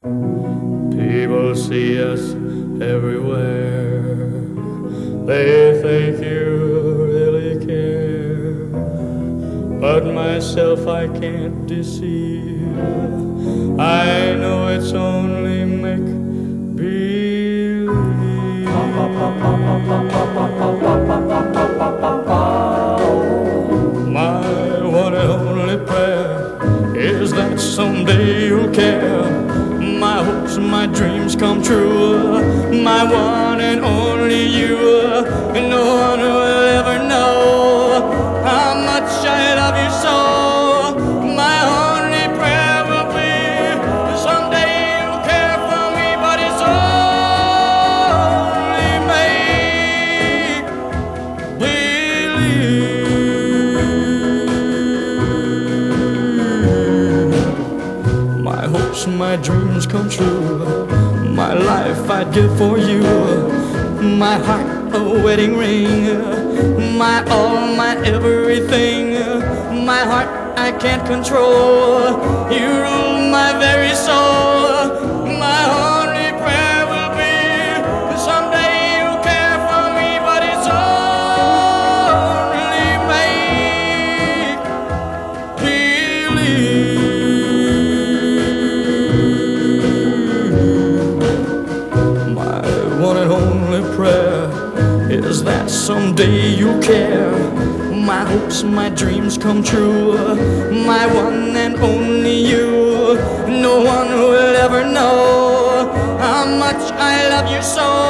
People see us everywhere. They think you really care. But myself I can't deceive. I know it's only make believe. My one and only prayer is that someday you'll care. My hopes and my dreams come true. My one and only you. No one will ever know how much I love you so. My only prayer will be someday you'll care for me, but it's only make believe. My hopes and my dreams come true. My life I'd give for you. My heart a wedding ring. My all, my everything. My heart I can't control. You rule my very soul. My only prayer will be someday you'll care for me, but it's only make believe. My one and only prayer is that someday you'll care. My hopes, my dreams come true. My one and only you. No one will ever know how much I love you so.